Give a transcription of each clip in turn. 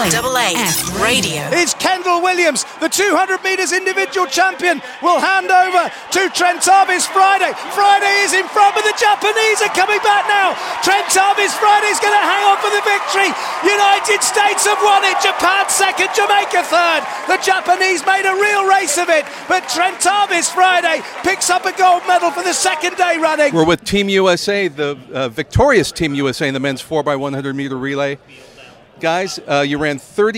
IAAF Radio. It's Kendall Williams, the 200 metres individual champion, will hand over to Trentavis Friday. Friday is in front, but the Japanese are coming back now. Trentavis Friday's going to hang on for the victory. United States have won it. Japan second, Jamaica third. The Japanese made a real race of it, but Trentavis Friday picks up a gold medal for the second day running. We're with Team USA, the victorious Team USA in the men's 4x100 meter relay. Guys, you ran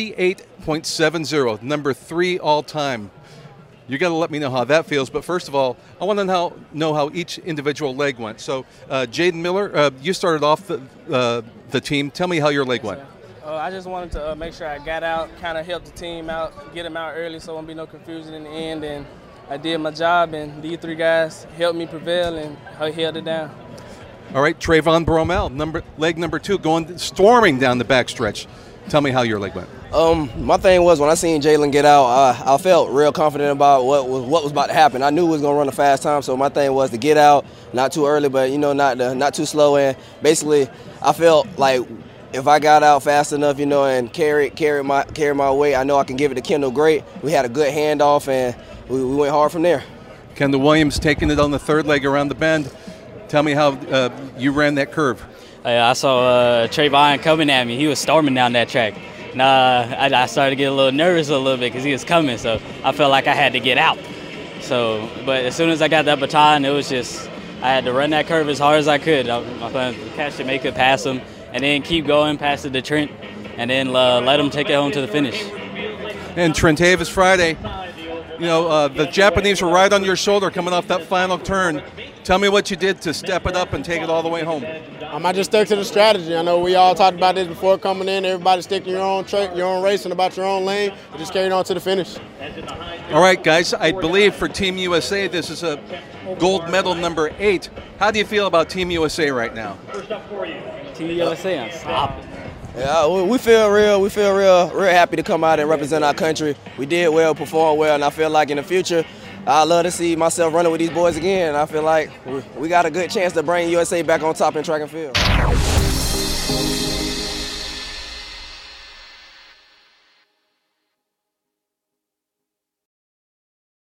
38.70, number 3 all time. You got to let me know how that feels. But first of all, I want to know how each individual leg went. So, Jaden Miller, you started off the team. Tell me how your leg went. I just wanted to make sure I got out, kind of help the team out, get them out early so there won't be no confusion in the end. And I did my job, and these 3 guys helped me prevail and held it down. All right, Trayvon Bromell, leg number 2, storming down the backstretch. Tell me how your leg went. My thing was when I seen Jalen get out, I felt real confident about what was about to happen. I knew he was going to run a fast time, so my thing was to get out, not too early, but not too slow. And basically, I felt like if I got out fast enough, and carry my weight, I know I can give it to Kendall great. We had a good handoff, and we went hard from there. Kendall Williams taking it on the 3rd leg around the bend. Tell me how you ran that curve. I saw Trayvon coming at me. He was storming down that track. And I started to get a little nervous a little bit because he was coming, so I felt like I had to get out. But as soon as I got that baton, it was just I had to run that curve as hard as I could. I planned to catch it, make it past him, and then keep going past it to Trent, and then let him take it home to the finish. And Trentavis Friday, the Japanese were right on your shoulder coming off that final turn. Tell me what you did to step it up and take it all the way home. I just stuck to the strategy. I know we all talked about this before coming in. Everybody stick to your own race and about your own lane. And just carried on to the finish. All right, guys. I believe for Team USA, this is a gold medal number 8. How do you feel about Team USA right now? Team USA, I'm stopping. Yeah, we feel real happy to come out and represent our country. We did well, performed well, and I feel like in the future, I'd love to see myself running with these boys again. I feel like we got a good chance to bring USA back on top in track and field.